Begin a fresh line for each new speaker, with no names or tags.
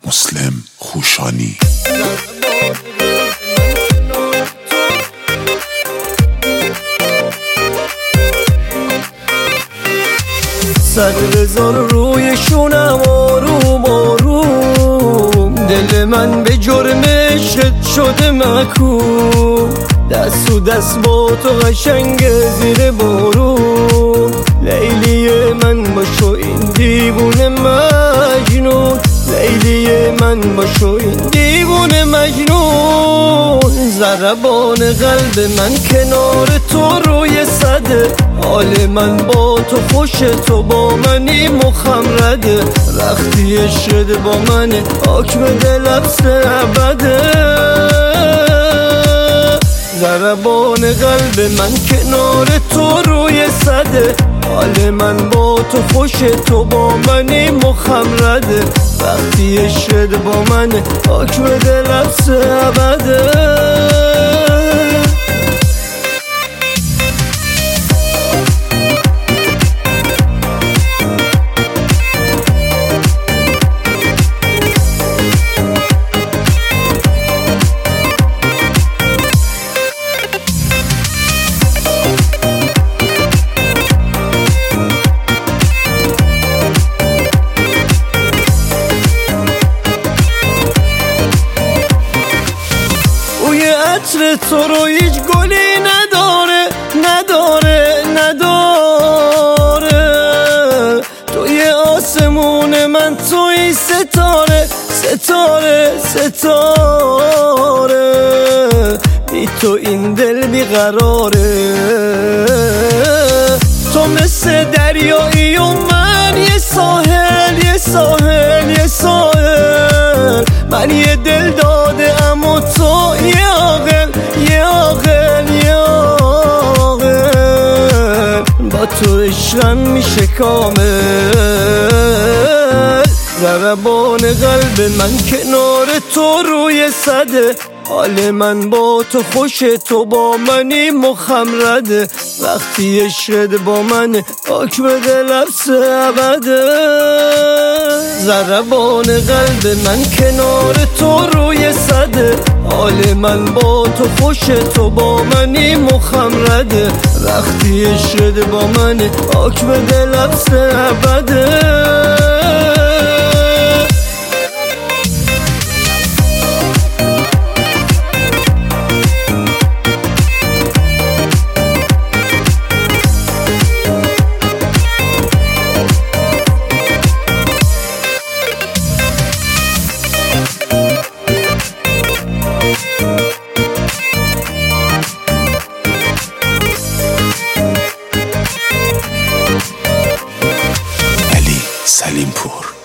مسلم خوشانی.
سر بذار روی شونم آروم آروم، دل من به جرمشت شده مکروم، دست و دست با تو قشنگ زیر بارون، لیلی من باشو این دیوونه مجنون، لیلی من باشو این دیوونه مجنون. ضربان قلب من کنار تو روی صده، حال من با تو خوشه، تو با منی مخمرده، رختی عشقت با منه، حکم دلم ابده. ضربان قلب من کنار تو روی صده، حال من با تو خوشه، تو با منی مخمرده، وقتی عشقت با منه، حکم دلم ابده. عطر تو رو هیچ گلی نداره نداره نداره، توی آسمون من توی ستاره ستاره ستاره، بی تو این دل بیقراره، تو مثل دریایی و من یه ساحل یه ساحل یه ساحل، من یه دل داده اما تو یه عاقل یه عاقل یه عاقل، با تو عشقم میشه کامل. ضربان قلب من کنار تو روی صده، حال من با تو خوشه، تو با منی مخمرده، وقتی عشقت با منه، حکم دلم ابده. ضربان قلب من کنار تو روی صده، حال من با تو خوشه، تو با منی مخمرده، وقتی عشقت با منه، حکم دلم ابده.
سلیمپور.